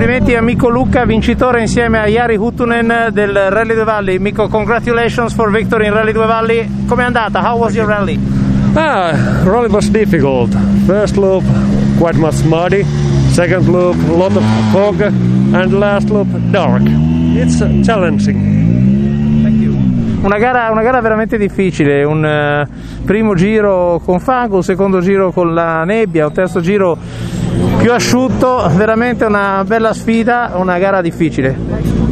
Complimenti a Mikko Lukka, vincitore insieme a Jari Huttunen del Rally Due Valli. Mikko, congratulations for victory in Rally Due Valli. Com'è andata? How was your rally? Rally was difficult. First loop quite much muddy, second loop a lot of fog, and last loop dark. It's challenging. Una gara veramente difficile, un primo giro con fango, un secondo giro con la nebbia, un terzo giro più asciutto, veramente una bella sfida, una gara difficile.